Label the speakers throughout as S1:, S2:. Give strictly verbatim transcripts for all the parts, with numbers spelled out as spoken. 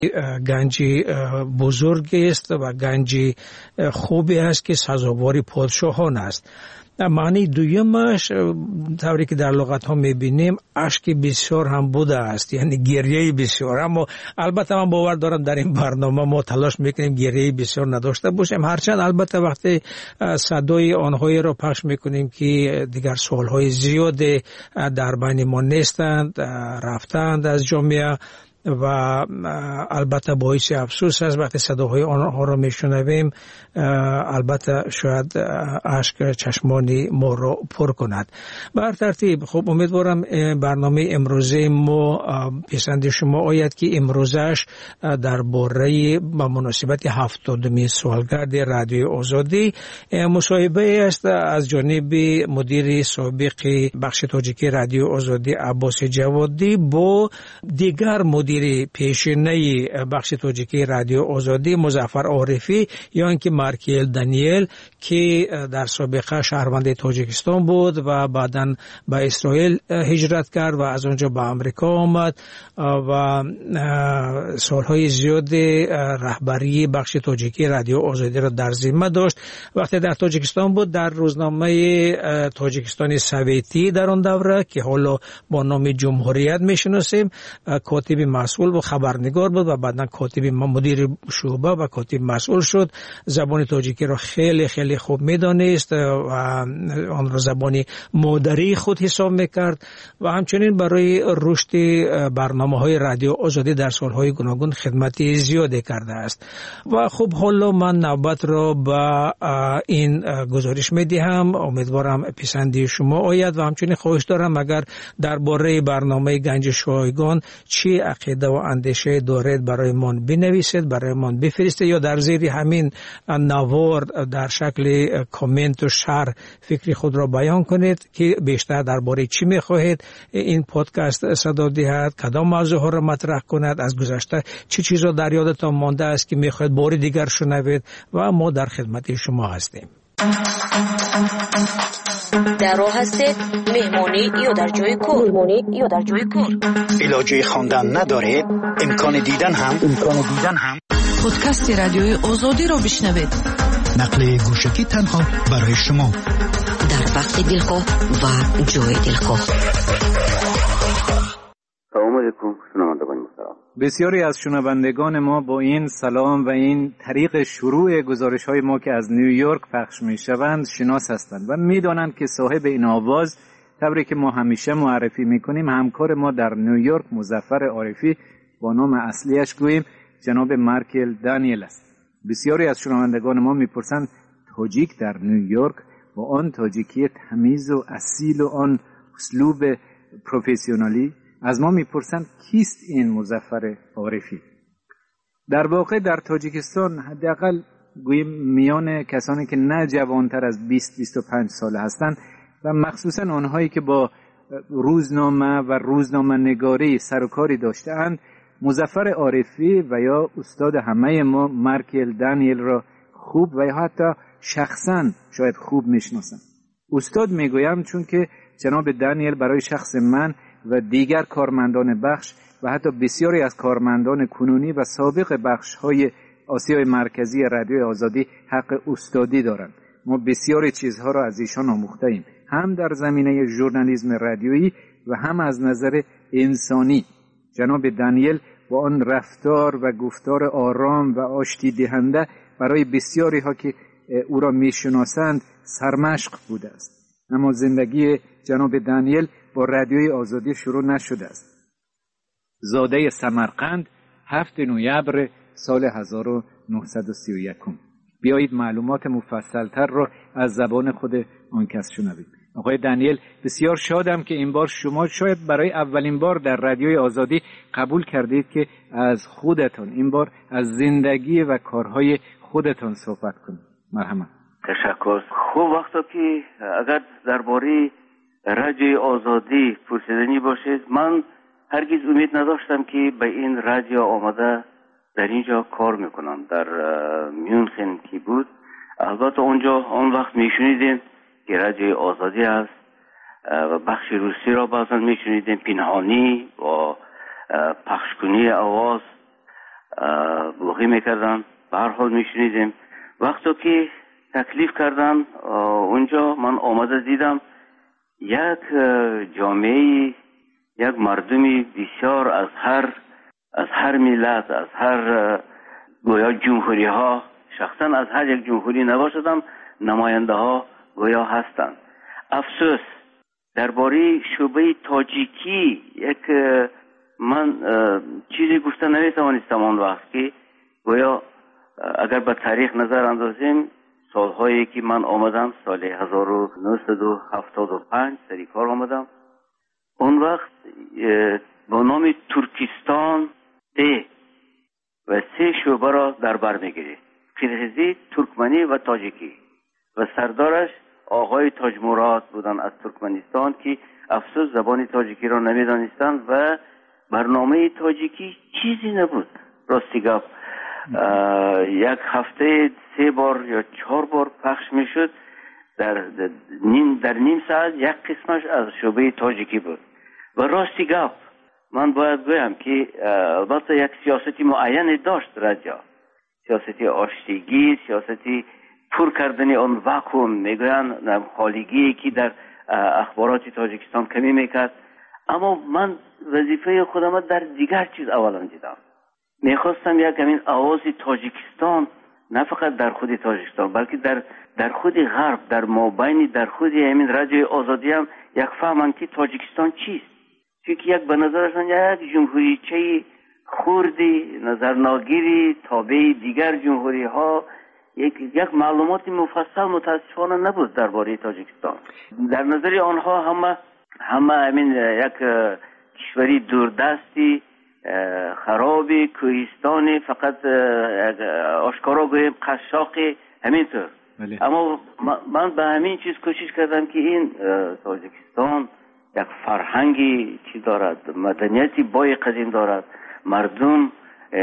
S1: گنجی بزرگی است و گنجی خوبی است که سزاوار پادشاهان است. معنی دویمش طوری که در لغت ها میبینیم اشک بسیار هم بوده است، یعنی گریه بسیار. اما البته من باور دارم در این برنامه ما تلاش میکنیم گریه بسیار نداشته باشیم، هرچند البته وقتی صدای آنهایی را پخش میکنیم که دیگر سالهای زیاد در بین ما نیستند، رفتند از جامعه و البته باعث افسوس است وقتی صداهای آنها را میشنویم، البته شاید اشک چشمانی ما را پر کند. بر ترتیب خب امیدوارم برنامه امروزه ما پسند شما آید که امروزش درباره با مناسبت هفتادمین سالگرد رادیوی آزادی مصاحبه است از جانب مدیر سابق بخش تاجیکی رادیو آزادی عباس جوادی با دیگر مدیر پیشینه بخش تاجیکی رادیو آزادی مظفر عارفی یا اینکه مارکیل دانیل که در سابقه شهروند تاجیکستان بود و بعداً به اسرائیل هجرت کرد و از اونجا به آمریکا آمد و سالهای زیاد رهبری بخش تاجیکی رادیو آزادی را در ذمه داشت. وقتی در تاجیکستان بود در روزنامه تاجیکستان سویتی در آن دوره که حالا با نام جمهوریت میشناسیم کاتب مسئول و خبرنگار بود و بعداً کاتب مدیر شعبه و کاتب مسئول شد. زبان تاجیکی را خیلی خیلی خوب میدانست و آن را زبانی مادری خود حساب میکرد و همچنین برای رشد برنامه‌های رادیو آزادی در سالهای گوناگون خدمتی زیادی کرده است. و خب حالا من نوبت را به این گزارش میدهم، امیدوارم پسندی شما آید و همچنین خواهش دارم اگر درباره برنامه گنج شایگان چی عقیده و اندیشه دارید برای من بنویسید، برای من بفرستید یا در زیر همین نوار در شکل کامنت و شرح فکری خود را بیان کنید که بیشتر درباره چی میخواهید این پادکست صدا دهد، کدام موضوع ها را مطرح کند، از گذشته چه چیزا در یادتان مانده است که میخواهید بار دیگر شنوید و ما در خدمت شما هستیم.
S2: در راه هستید مهمانی یا در جای کار مهمانی یا در جای کار
S3: علاجه خواندن ندارید، امکان دیدن هم امکان دیدن هم
S4: پادکست رادیوی آزادی را بشنوید.
S3: نقل گوشکی تنها برای شما
S2: در وقت دلخواه و جای دلخواه.
S5: سلام علیکم شنوندگان محترم.
S6: بسیاری از شنوندگان ما با این سلام و این طریق شروع گزارش های ما که از نیویورک پخش می شوند شناس هستند و می دانند که صاحب این آواز طوری که ما همیشه معرفی می کنیم همکار ما در نیویورک مظفر عارفی با نام اصلیش گوییم جناب مارکیل دانیل است. بسیاری از شنوندگان ما می پرسند تاجیک در نیویورک با آن تاجیکی تمیز و اصیل و آن اسلوب پروفسیونالی از ما میپرسند کیست این مظفر عارفی؟ در واقع در تاجیکستان حداقل گوییم میان کسانی که نه جوانتر از بیست بیست و پنج ساله هستند و مخصوصا آنهایی که با روزنامه و روزنامه نگاری سر و کاری داشته‌اند مظفر عارفی و یا استاد همه ما مارکیل دانیل را خوب و یا حتی شخصا شاید خوب میشناسند. استاد میگویم چون که جناب دانیل برای شخص من و دیگر کارمندان بخش و حتی بسیاری از کارمندان کنونی و سابق بخش‌های آسیای مرکزی رادیوی آزادی حق استادی دارند. ما بسیاری چیزها را از ایشان آموخته‌ایم، هم در زمینه ژورنالیسم رادیویی و هم از نظر انسانی. جناب دانیل با آن رفتار و گفتار آرام و آشتی دهنده برای بسیاری ها که او را میشناسند سرمشق بوده است. اما زندگی جناب دانیل با رادیوی آزادی شروع نشده است. زاده سمرقند هفتم نوامبر سال هزار و نهصد و سی و یک. بیایید معلومات مفصلتر را از زبان خود آن کس شنوید. آقای دانیل، بسیار شادم که این بار شما شاید برای اولین بار در رادیوی آزادی قبول کردید که از خودتان این بار از زندگی و کارهای خودتان صحبت کنید. مرحبا.
S5: تشکر. خوب وقتا که اگر درباره رادیوی آزادی پرسیدنی باشید، من هرگز امید نداشتم که به این رادیو آمده در اینجا کار میکنم. در میونخن که بود، البته اونجا اون وقت میشنیدیم که رادیوی آزادی است و بخش روسی را بعضا میشنیدیم پنهانی و پخشکنی آواز بوغی میکردن. به هر حال میشنیدیم. وقتی که تکلیف کردن اونجا من آمده دیدم یک جامعه، یک مردمی بسیار از هر از هر ملت، از هر گویا جمهوری ها، شخصا از هر یک جمهوری نباشدم نماینده ها گویا هستند. افسوس درباره شعبه تاجیکی یک من چیزی گفته نمیتوانستم آن وقت که گویا اگر به تاریخ نظر اندازیم سالهایی که من آمدم سال هزار و نهصد و هفتاد و پنج سری کار آمدم، اون وقت با نام ترکستان ده و سه شعبه را در بر میگیرید: قرغیزی، ترکمنی و تاجیکی، و سردارش آقای تاج مراد بودن از ترکمنستان که افسوس زبان تاجیکی را نمیدانستند و برنامه تاجیکی چیزی نبود. راستی گفت یک هفته سه بار یا چهار بار پخش میشد. در نیم در نیم ساعت یک قسمش از شعبه تاجیکی بود. و راستی گفت من باید گویم که البته یک سیاستی معین داشت رادیو، سیاستی آشتیگی، سیاستی پر کردن آن واکوم، میگویند خالیگی که در اخبارات تاجیکستان کمی میکرد. اما من وظیفه خودم در دیگر چیز اولا دیدم. میخواستم یک همین آواز تاجیکستان نه فقط در خود تاجیکستان بلکه در در خود غرب، در مابین در خود همین رادیوی آزادی هم یک فهمن که تاجیکستان چیست. چون یک به نظرشان یک جمهوریچه خوردی، نظرناگیری، تابع دیگر جمهوری ها، یک یک معلومات مفصل متاسفانه نبود درباره تاجیکستان. در نظر آنها همه همه همین یک کشوری دوردستی، خرابی، کوهستانی، فقط آشکارا گویم قشاقی، همینطور. اما من به همین چیز کوشش کردم که این تاجیکستان یک فرهنگی چی دارد، مدنیتی بای قدیم دارد، مردم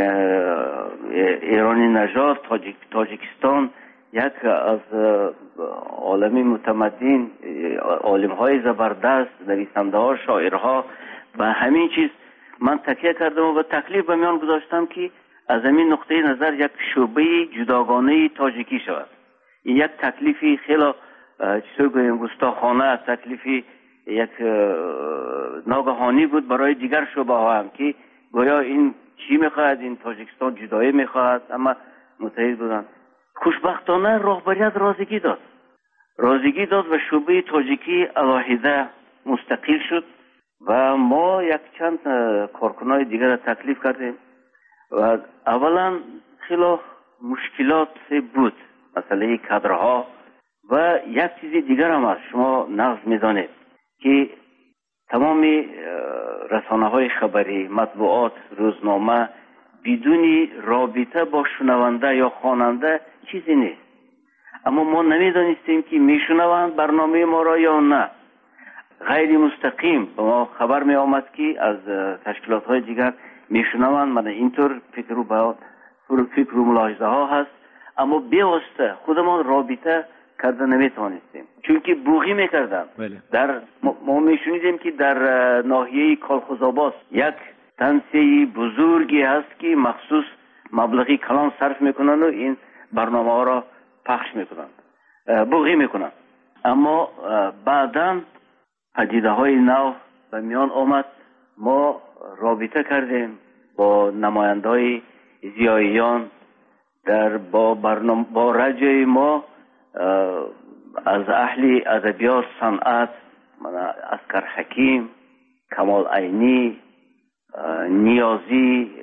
S5: ایرانی نژاد، تاجیک تاجیکستان یک از عالمی متمدن، عالم های زبردست، نویسنده ها، شاعرها، و همین چیز من تکیه کردم و تکلیف به میان گذاشتم که از همین نقطه نظر یک شعبه جداگانه تاجیکی شود. این یک تکلیفی خیلی چطور گویم گستاخانه، تکلیفی یک ناگهانی بود برای دیگر شعبه ها هم که گویا این چی میخواهد، این تاجیکستان جدایی میخواهد، اما متحد بودن. خوشبختانه رهبریت رازگی داد رازگی داد و شعبه تاجیکی علاهیده مستقل شد و ما یک چند کارکنای دیگر تکلیف کردیم و اولا خیلی مشکلات بود، مسئله کادرها و یک چیز دیگر هم هست. شما نقض میدانید که تمام رسانه های خبری، مطبوعات، روزنامه بدون رابطه با شنونده یا خواننده چیزی نیست. اما ما نمیدانستیم که میشنوند برنامه ما را یا نه. غیر مستقیم به ما خبر می آمد که از تشکیلات های دیگر میشنوند. من اینطور فکر و با فکر و ملاحظه ها هست، اما بیواسطه خودمان رابطه کرده نمیتوانستیم، چون که بوغی میکردن. در ما میشنیدیم که در ناحیه کالخوزآباد یک تنسیه بزرگی هست که مخصوص مبلغی کلان صرف میکنن و این برنامه ها را پخش میکنن، بوغی میکنن. اما بعداً پدیده های نو به میان آمد. ما رابطه کردیم با نماینده های زیاییان در با برنامه با رجای ما از اهل ادبیات، صنعت، اسکر حکیم، کمال عینی، نیازی،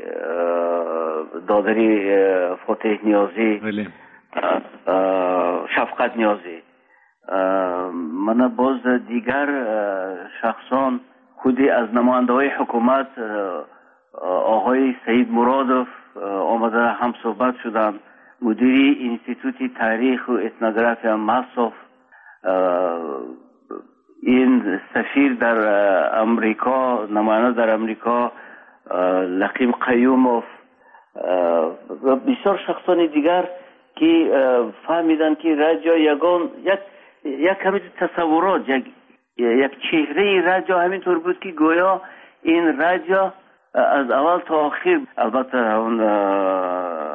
S5: دادری فتح نیازی، شفقت نیازی، من باز دیگر شخصان خودی از نماینده های حکومت آقای سید مرادوف آمده هم صحبت شدن، مدیری انستیتوت تاریخ و اتنوگرافی مصرف، این سفیر در امریکا، نماینده در امریکا لقیم قیوموف و بسیار شخصان دیگر که فهمیدن که رادیو یگان یک یک همین تصورات، یک یک چهره رادیو همینطور بود که گویا این رادیو از اول تا آخر، البته اون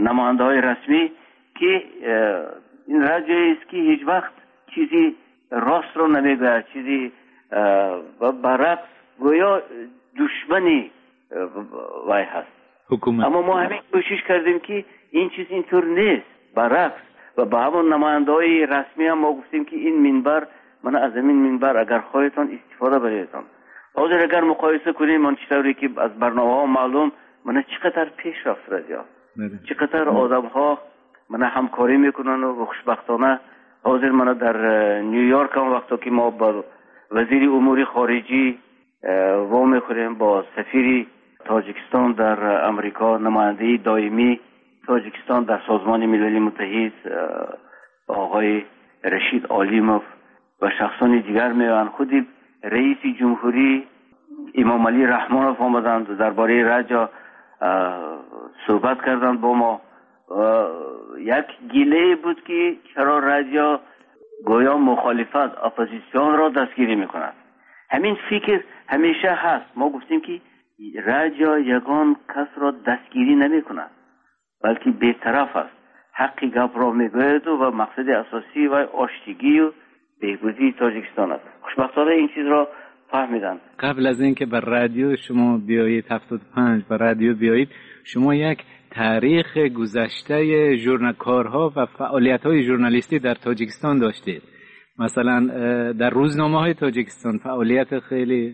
S5: نماینده های رسمی که این رادیویی است که هیچ وقت چیزی راست رو نمیگه، چیزی و برعکس گویا دشمنی وای هست
S6: حکومت.
S5: اما ما همین کوشش کردیم که این چیز اینطور نیست، برعکس. و با همون نماینده های رسمی هم ما گفتیم که این منبر، من از این منبر اگر خواهیتان استفاده بریدتان. حاضر اگر مقایسه کنیم من چطوری که از برنامه ها معلوم من چقدر پیش رفت رادیو، چقدر آدم ها من همکاری میکنن و خوشبختانه حاضر من در نیویورک هم وقتی که ما با وزیر امور خارجی و میخوریم، با سفیر تاجیکستان در امریکا، نماینده دائمی تاجیکستان در سازمان ملل متحد آقای رشید عالیموف و شخصان دیگر میان، خودی رئیس جمهوری امام علی رحمانوف آمدند درباره رادیو صحبت کردند با ما. یک گله بود که چرا رادیو گویا مخالفت اپوزیسیون را دستگیری میکند. همین فکر همیشه هست. ما گفتیم که رادیو یگان کس را دستگیری نمیکند بلکه بی‌طرف است، حق گپ را میگوید و مقصد اساسی و آشتگی و بهبودی تاجیکستان است. خوشبختانه این چیز را فهمیدند.
S6: قبل از اینکه بر رادیو شما بیایید هفتاد و پنج بر رادیو بیایید، شما یک تاریخ گذشته ژورنالکارها و فعالیت‌های ژورنالیستی در تاجیکستان داشتید. مثلا در روزنامه‌های تاجیکستان فعالیت خیلی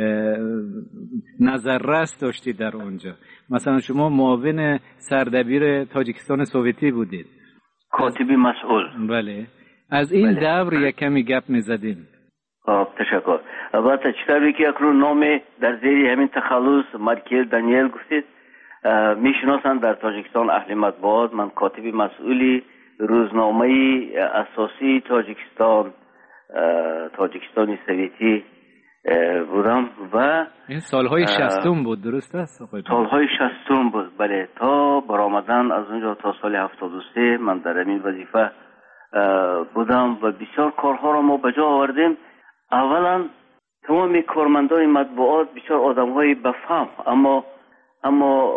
S6: نظررس داشتید در اونجا. مثلا شما معاون سردبیر تاجیکستان سوویتی بودید،
S5: کاتبی مسئول.
S6: بله، از این بله. دور یک کمی گپ می‌زدیم.
S5: آه تشکر. البته چطوری که اکنون نام در زیر همین تخلص مارکل دانیل گفتید میشناسند در تاجیکستان اهل مطبوعات. من کاتبی مسئولی روزنامه اساسی تاجیکستان تاجیکستان سوویتی بودم و
S6: این سالهای شصتم بود، درست است؟
S5: سالهای شصتم بود، بله. تا برآمدن از اونجا تا سال هفتاد و سه من در این وظیفه بودم و بسیار کارها را ما به جا آوردیم. اولا تمام کارمندان مطبوعات بسیار آدم‌های بفهم، اما اما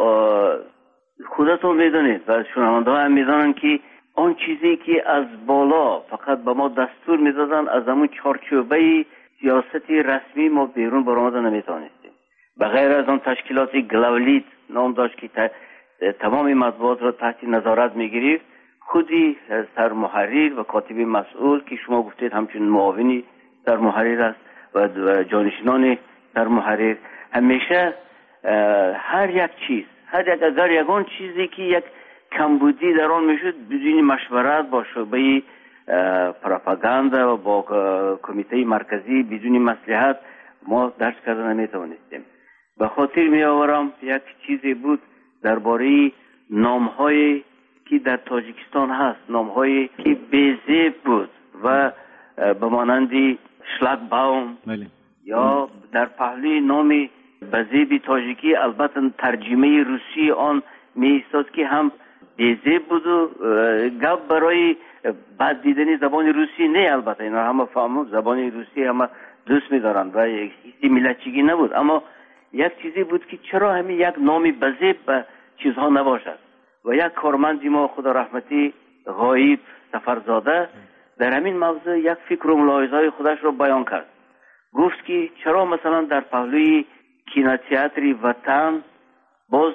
S5: خودتون میدونید و شنونده‌ها هم میدونن که آن چیزی که از بالا فقط به ما دستور میدادن از همون چارچوبه سیاستی رسمی ما بیرون برآمدن نمیتونستیم. به غیر از آن تشکیلات گلاولیت نام داشت که تمام مطبوعات را تحت نظارت میگرفت، خودی سرمحرر و کاتب مسئول که شما گفتید همچنین معاونی سرمحرر است و جانشینان سرمحرر همیشه هر یک چیز، هر یک اگر یگان چیزی که یک کمبودی در آن میشد بدون مشورت با شعبه پروپاگاندا و با کمیته مرکزی بدون مصلحت ما درس کردن نمیتوانستیم. به خاطر می آورم یک چیزی بود درباره نام‌هایی که در تاجیکستان هست، نام‌هایی که بی‌زیب بود و به مانند شلاگباوم یا در پهلوی نام بزیب تاجیکی البته ترجمه روسی آن می ایستاد که هم بی‌زیب بود و گپ برای بعد دیدن زبان روسی نه. البته اینا همه فهمون زبان روسی همه دوست می‌دارن و هیچ ملتچگی نبود، اما یک چیزی بود که چرا همین یک نامی بزیب به چیزها نباشد. و یک کارمندی ما خدا رحمتی غایب سفرزاده در همین موضوع یک فکر و ملاحظه‌های خودش رو بیان کرد. گفت که چرا مثلا در پهلوی کینوتئاتر وطن باز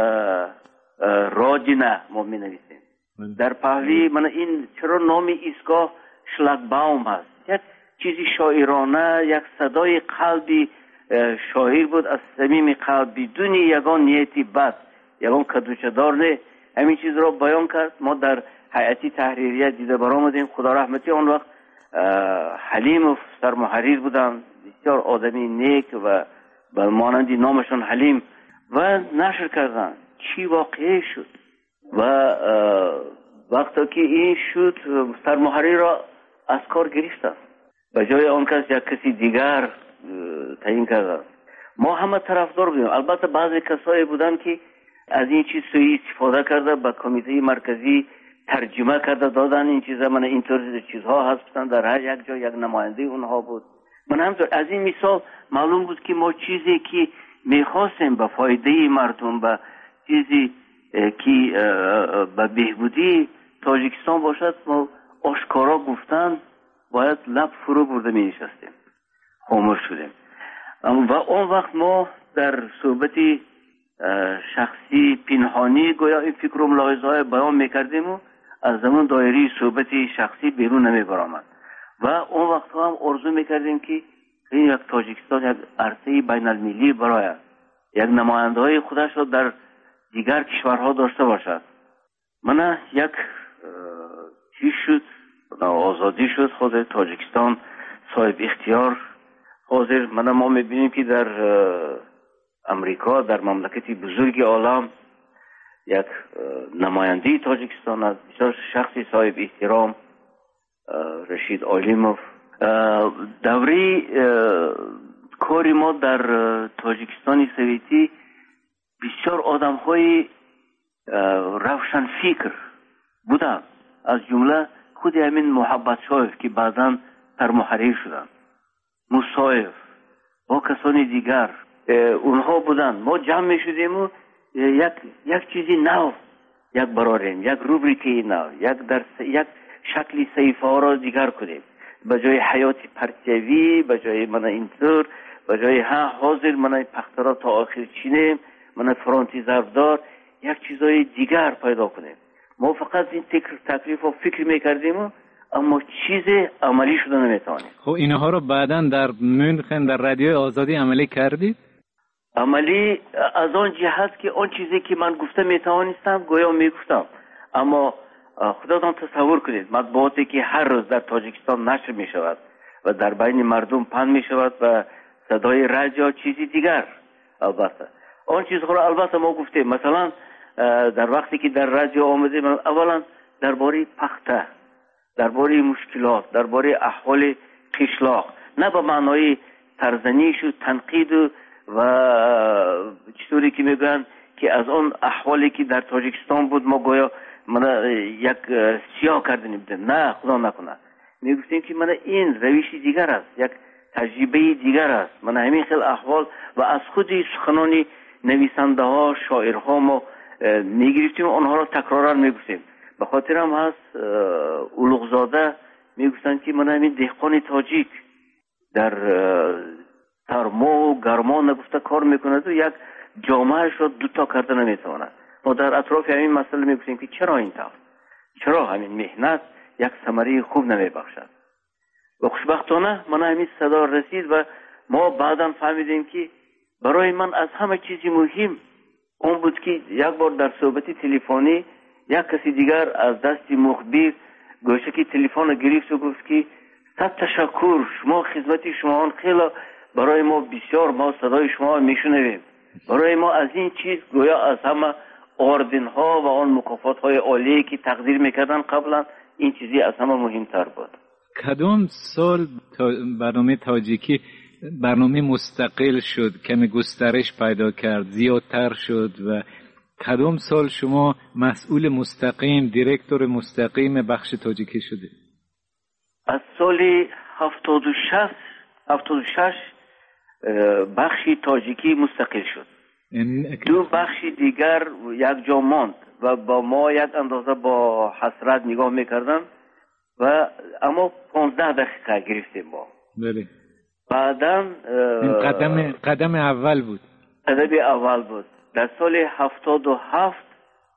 S5: رادینه ما می نویسیم، در پهلوی من این چرا نام ایستگاه شلاگباوم هست. یک چیزی شاعرانه، یک صدای قلبی شاعر بود از صمیم قلب بدون یگان نیتی بد، یگان کدوچدار نه. همین چیز را بیان کرد. ما در هیئت تحریریه دیده برآمدیم. خدا رحمتی آن وقت حلیم و سرمحرر بودن، بسیار آدمی نیک و به مانندی نامشون حلیم و نشر کردن. چی واقعی شد و وقتی که این شد سرمحرر را از کار گرفتن، به جای آن کس یک کسی دیگر تعیین کردن. ما همه طرفدار بودیم. البته بعضی کسایی بودن که از این چیز سوی استفاده کرده به کمیته مرکزی ترجمه کرده دادن این چیزا. من اینطور چیزها هستن در هر یک جا یک نماینده اونها بود. من همطور از این مثال معلوم بود که ما چیزی که میخواستیم به فایده مردم، به چیزی که به بهبودی تاجیکستان باشد، ما آشکارا گفتن باید لب فرو برده می نشستیم، خاموش شدیم. و اون وقت ما در صحبتی شخصی پنهانی گویا این فکر و ملاحظه های بیان میکردیم و از زمان دایره صحبتی شخصی بیرون نمی برآمد. و اون وقت هم آرزو میکردیم که این یک تاجیکستان یک عرصه بین المللی برای یک نماینده های خودش را در دیگر کشورها داشته باشد. من یک چیز شد، آزادی شد، خود تاجیکستان صاحب اختیار. حاضر من ما میبینیم که در امریکا، در مملکتی بزرگ عالم، یک نماینده تاجیکستان از بسیار شخصی صاحب احترام، رشید عالیموف، دوره کاری ما در تاجیکستان سویتی بسیار آدم های روشن فکر بودن، از جمله خود همین محبت شایف که بعداً در محریر شدن، مصایف و کسانی دیگر اونها بودن. ما جمع می شدیم و یک یک چیزی نو یک براریم، یک روبریکی نو، یک در یک شکلی صحیفه ها را دیگر کنیم. به جای حیات پرتیوی، به جای من اینطور، به جای ها حاضر من پخترا تا آخر چینیم، من فرانتی ضربدار، یک چیزای دیگر پیدا کنیم. ما فقط این فکر تکلیف و فکر میکردیم اما چیز عملی شده نمیتوانیم.
S6: خب اینها رو بعداً در مونخن در رادیو آزادی عملی کردید؟
S5: عملی از آن جهت که آن چیزی که من گفته میتوانستم گویا میگفتم، اما خودتان تصور کنید مطبوعاتی که هر روز در تاجیکستان نشر میشود و در بین مردم پخش میشود و صدای رادیو چیزی دیگر. البته آن چیزها رو البته ما گفتیم، مثلا در وقتی که در رادیو آمدیم اولا درباره پخته، درباره مشکلات، درباره احوال قشلاق، نه به معنای ترزنیش و تنقید و, و چطوری که میگن که از آن احوالی که در تاجیکستان بود ما گویا من یک سیاه کردنیم بودیم، نه خدا نکنه. میگفتیم که من این روشی دیگر است، یک تجربه دیگر است. من همین خیل احوال و از خودی سخنانی نویسنده ها، شاعرها ما میگرفتیم، آنها را تکرارا میگفتیم. به خاطر هم هست اولوغزاده میگفتن که من همین دهقان تاجیک در سرما و گرما نگفته کار میکنه و یک جامعهش را دوتا کرده نمیتواند. ما در اطراف همین مسئله میگفتیم که چرا این طور، چرا همین مهنت یک ثمره خوب نمیبخشد. و خوشبختانه من همین صدا رسید و ما بعدا فهمیدیم که برای من از همه چیزی مهم اون بود که یک بار در صحبتی تلفنی یک کسی دیگر از دست مخبر گوشه که تلفن گرفت و گفت که صد تشکر، شما خدمتی شما خیلی برای ما بسیار، ما صدای شما میشنویم. برای ما از این چیز گویا از همه آردن ها و آن مکافات های عالی که تقدیر میکردن قبلا این چیزی از همه مهمتر بود.
S6: کدام سال تا برنامه تاجیکی برنامه مستقل شد، کمی گسترش پیدا کرد، زیادتر شد و کدام سال شما مسئول مستقیم، دیرکتور مستقیم بخش تاجیکی شده؟
S5: از سال هفتاد و شش هفتاد و شش بخشی تاجیکی مستقل شد. دو بخشی دیگر یک جا ماند و با ما یک اندازه با حسرت نگاه میکردن و اما پانزده دقیقه گرفتیم با.
S6: بله.
S5: بعداً
S6: قدم قدم اول بود.
S5: قدم اول بود. در سال هفتاد و هفت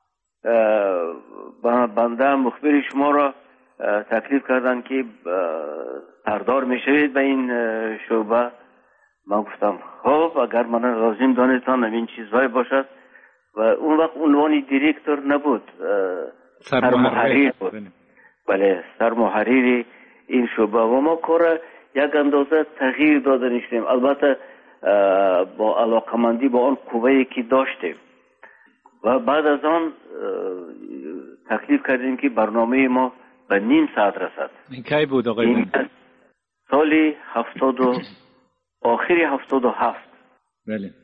S5: بنده مخبر شما را تکلیف کردن که سردار میشوید به این شعبه. من گفتم خب اگر من لازم دانستان این چیزهای باشد و اون وقت عنوان دیرکتور نبود، سرمحریر بود. بله، سرمحریر این شعبه و ما کار یک اندازه تغییر داده نشدیم، البته با علاقمندی با آن قوه‌ای که داشتیم و بعد از آن تکلیف کردیم که برنامه ما به نیم ساعت رسد.
S6: این کی بود آقای؟
S5: سالی هفتاد و آخری هفتاد و هفت.
S6: بله.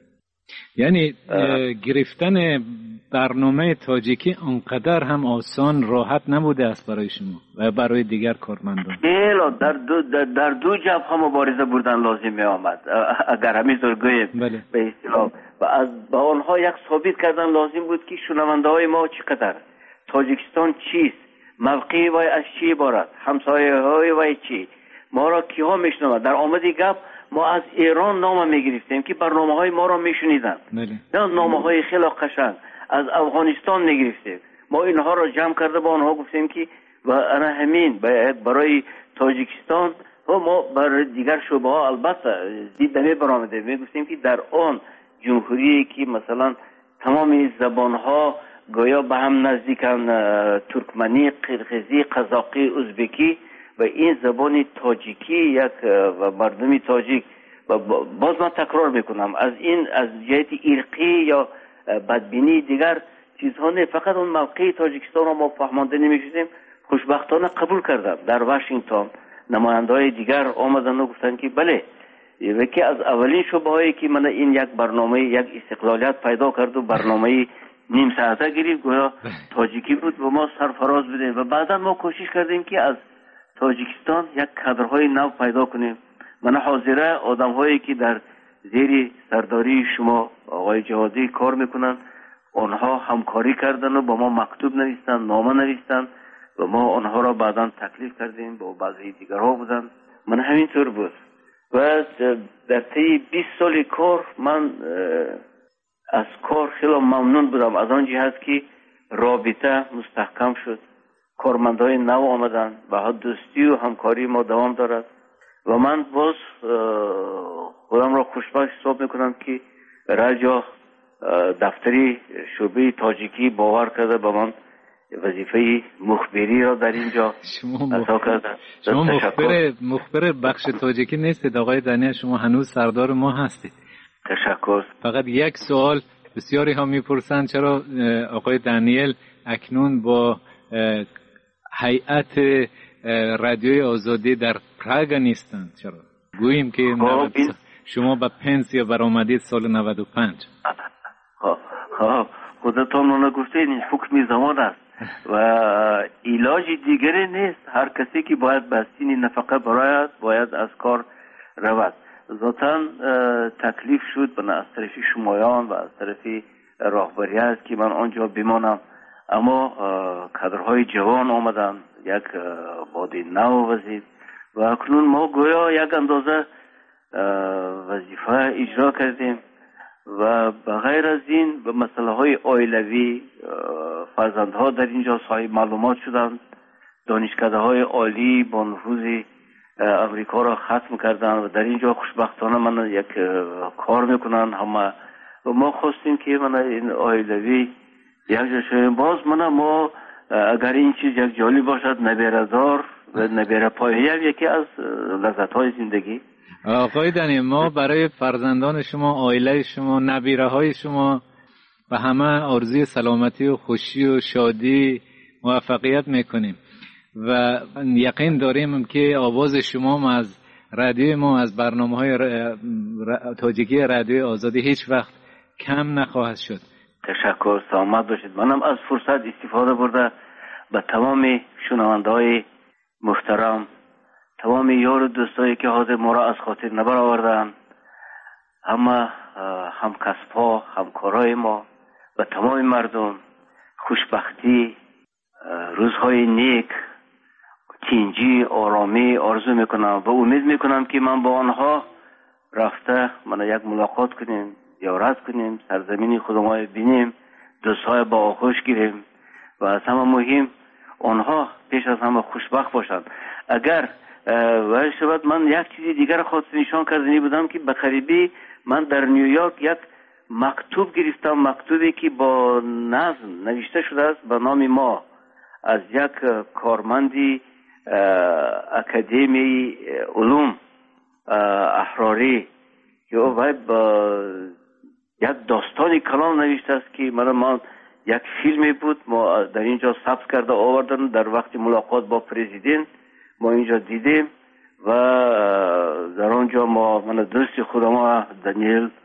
S6: یعنی گرفتن برنامه تاجیکی انقدر هم آسان راحت نبوده است برای شما و برای دیگر کارمندان.
S5: خیلی در دو در, در دو جبهه مبارزه بردن لازم می آمد اگر همینطور گویم
S6: بله.
S5: به اصطلاح و از با آنها یک ثابت کردن لازم بود که شنونده های ما چقدر تاجیکستان چیست، موقعی وای از چی عبارت، همسایه های وای چی، ما را کیها میشنوند. در آمدی گپ ما از ایران نام میگرفتیم که برنامه های ما را میشنیدند، نه نامه های خیلی قشنگ از افغانستان میگرفتیم. ما اینها را جمع کرده با آنها گفتیم که و انا همین برای تاجیکستان و ما برای دیگر شعبه ها البته دید نمی برآمده. می گفتیم که در آن جمهوری که مثلا تمام زبان ها گویا به هم نزدیکن، ترکمنی، قرقیزی، قزاقی، ازبکی و این زبان تاجیکی یک و مردمی تاجیک و باز من تکرار میکنم از این از جهت ارقی یا بدبینی دیگر چیزها نه، فقط اون موقع تاجیکستان را ما فهمانده نمیشدیم. خوشبختانه قبول کردم در واشنگتن نماینده‌های دیگر آمدن و گفتن که بله یکی از اولین شعبه هایی که من این یک برنامه یک استقلالیت پیدا کرد و برنامه نیم ساعته گرفت گویا تاجیکی بود و ما سرفراز بودیم و بعدا ما کوشش کردیم که از تاجیکستان یک کادرهای نو پیدا کنیم. من حاضره آدم هایی که در زیر سرداری شما آقای جهادی کار میکنن آنها همکاری کردن و با ما مکتوب نوشتن، نامه نوشتن و ما آنها را بعدا تکلیف کردیم با بعضی دیگرها بودن. من همینطور بود و در طی بیست سال کار من از کار خیلی ممنون بودم از آن جهت که رابطه مستحکم شد، کارمندای نو آمدن و دوستی و همکاری ما دوام دارد و من باز خودم را خوشبخت حساب میکنم که رجا دفتری شعبه تاجیکی باور کرده به من وظیفه مخبری را در اینجا ادا کرده.
S6: شما مخبر مخبر بخش تاجیکی نیستید آقای دانیل، شما هنوز سردار ما هستید.
S5: تشکر.
S6: فقط یک سوال بسیاری ها میپرسند چرا آقای دانیل اکنون با هیئت رادیوی آزادی در پراگ نیستند؟ چرا گوییم که شما با پنسیون برآمدید سال نود و پنج.
S5: ها خودتان اون گفتید این حکم زمان است و علاج دیگری نیست. هر کسی که باید به سین نفقه برآید باید از کار رود. ذاتاً تکلیف شد به از طرف شمایان و از طرف راهبریت که من آنجا بمانم، اما کادرهای جوان آمدن، یک بادی نو وزید و اکنون ما گویا یک اندازه وظیفه اجرا کردیم و بغیر از این به مسئله های عائلوی فرزندها در اینجا صاحب معلومات شدند، دانشکده های عالی با نفوذ امریکا را ختم کردن و در اینجا خوشبختانه من یک کار میکنن همه و ما خواستیم که من این عائلوی یک جا شویم. باز من ما اگر این چیز یک جالی باشد نبیردار و نبیره پایه یکی از لذت های زندگی.
S6: آقای دنی ما برای فرزندان شما، عائله شما، نبیره های شما و همه آرزوی سلامتی و خوشی و شادی موفقیت میکنیم و یقین داریم که آواز شما ما از رادیو ما از برنامه های تاجیکی رادیوی آزادی هیچ وقت کم نخواهد شد.
S5: تشکر، سلامت باشید. منم از فرصت استفاده برده به تمام شنونده های محترم، تمام یار و دوستایی که حاضر ما را از خاطر نبر آوردن، همه هم کسب‌ها، همکارای ما و تمام مردم خوشبختی، روزهای نیک، تینجی، آرامی آرزو میکنم و امید میکنم که من با آنها رفته من یک ملاقات کنیم، زیارت کنیم، سرزمین خودمان بینیم، دوستهای با آغوش گیریم و از همه مهم آنها پیش از همه خوشبخت باشند. اگر و شاید من یک چیزی دیگر خواست نشان کردنی بودم که به قریبی من در نیویورک یک مکتوب گرفتم، مکتوبی که با نظم نوشته شده است به نام ما از یک کارمندی اکادمی علوم احراری که او با یک داستانی کلام نوشته است که من ما یک فیلمی بود ما در اینجا ثبت کرده آوردن در وقت ملاقات با پرزیدنت ما اینجا دیدیم و در آنجا ما من دوست خودم دانیل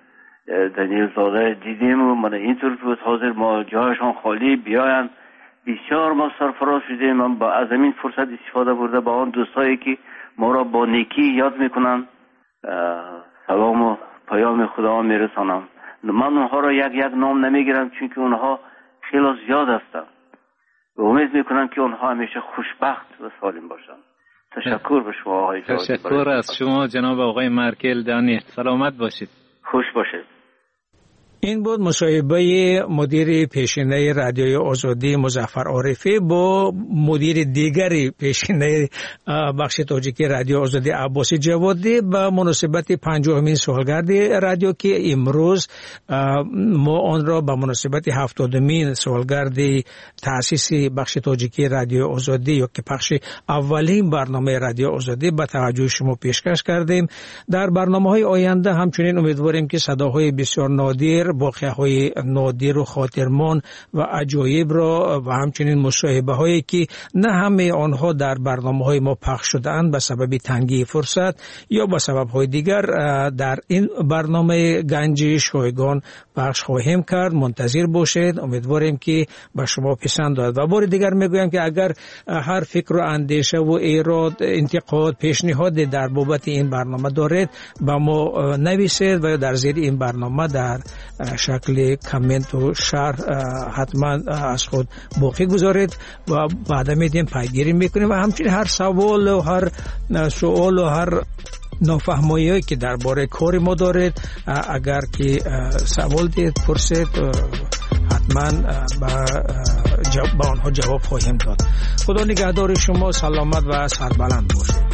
S5: دنیل زاده دیدیم و من اینطور بود حاضر ما جایشان خالی بیاین. بسیار ما سرفراز شدیم. من با از این فرصت استفاده برده با آن دوستایی که ما را با نیکی یاد میکنن سلام و پیام خدا میرسانم. من اونها را یک یک نام نمیگیرم چون که اونها خیلی زیاد هستن و امید میکنم که اونها همیشه خوشبخت و سالم باشن. تشکر به شما آقای جوادی.
S6: تشکر از شما جناب آقای مارکل دانیل. سلامت باشید.
S5: خوش باشید.
S1: این بود مصاحبه مدیر پیشینه رادیوی آزادی مظفر عارفی با مدیر دیگری پیشینه بخش تاجیکی رادیو آزادی عباسی جوادی به مناسبت پنجاهمین سالگرد رادیو که امروز ما آن را به مناسبت هفتادمین سالگرد تأسیس بخش تاجیکی رادیو آزادی یا که بخش اولین برنامه رادیو آزادی به توجه شما پیشکش کردیم. در برنامه‌های آینده همچنین امیدواریم که صداهای بسیار نادر، واقعه‌های نادر و خاطرمان و عجایب را و همچنین مصاحبه هایی که نه همه آنها در برنامه های ما پخش شده‌اند به سبب تنگی فرصت یا به سبب های دیگر در این برنامه گنج شایگان پخش خواهیم کرد. منتظر باشید. امیدواریم که به شما پسند آید. و بار دیگر میگویم که اگر هر فکر و اندیشه و ایراد، انتقاد، پیشنهاد در بابت این برنامه دارید با ما نویسید و در زیر این برنامه در شکل کامنت و شرح حتما از خود باقی گذارید و بعدا میدیم پیگیری میکنیم و همچنین هر سوال و هر سوال و هر نافهمایی که درباره کار ما دارید اگر که سوال دید پرسید حتما با آنها جواب خواهیم داد. خدا نگهدار شما. سلامت و سربلند باشید.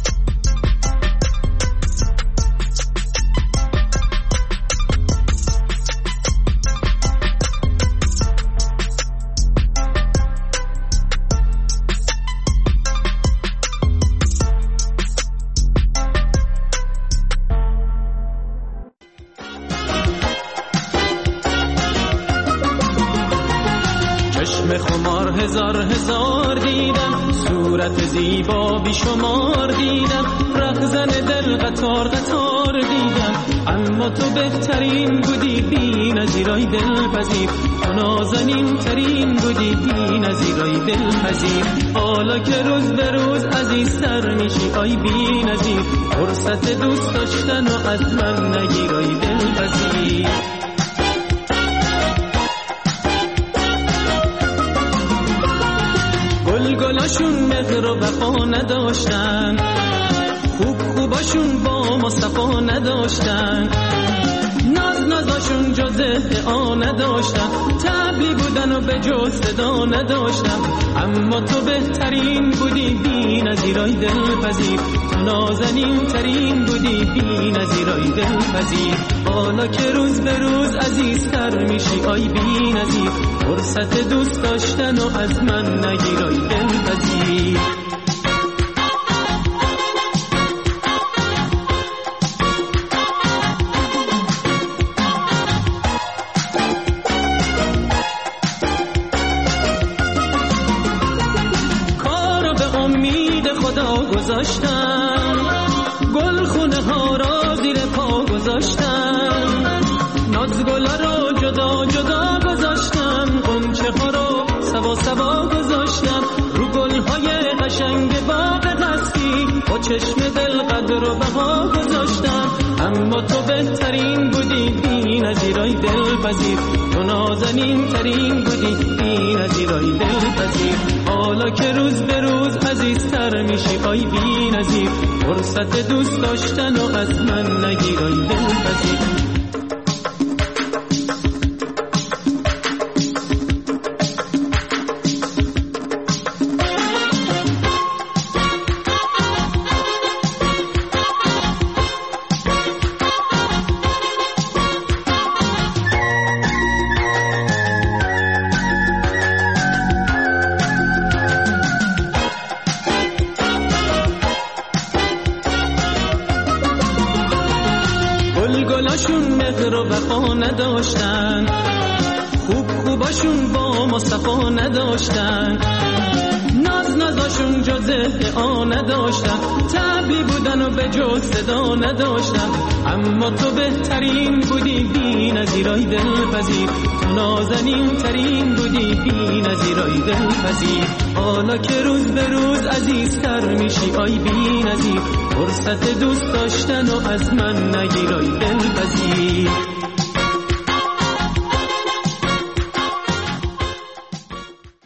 S7: هزار هزار دیدم صورت زیبا بی شمار دیدم رقصن دل قطار قطار دیدم اما تو بهترین بودی بی نظیرای دلپذیر تو نازنین ترین بودی بی نظیرای دلپذیر حالا که روز به روز عزیزتر میشی آی بی نظیر فرصت دوست داشتن و از من نگیرای دلپذیر گلاشون مهر و وفا نداشتن خوب خوباشون با ما صفا نداشتن ناز نازاشون جز ادعا نداشتن طبلی بودن و به جز صدا نداشتن اما تو بهترین بودی بی نظیرای دلپذیر تو نازنین ترین بودی بی نظیرای دلپذیر حالا که روز به روز عزیزتر میشی آی بی نظیر فرصت دوست داشتن و از من نگیرای دلپذیر گذاشتن گل خونه ها را زیر پا گذاشتن ناز گلا را جدا جدا گذاشتن غنچه ها را سوا سوا گذاشتن رو گل های قشنگ باغ هستی با چشم دل قدر و بها گذاشتن اما تو بهترین بودی بی نظیرای دلپذیر تو نازنین ترین بودی بی نظیرای دلپذیر حالا که روز به روز عزیزتر میشی آی بی نظیر فرصت دوست داشتن و از من نگیرای دلپذیر گلاشون مهر و وفا نداشتن خوب خوباشون با ما صفا نداشتن ناز نازاشون جز ادعا نداشتم، طبعی بودن و به جز صدا نداشتم، اما تو بهترین بودی بی نظیرای دلپذیر، تو نازنین ترین بودی بی نظیرای دلپذیر. حالا که روز به روز عزیزتر میشی آی بی نظیر، فرصت دوست داشتن و از من نگیرای دلپذیر.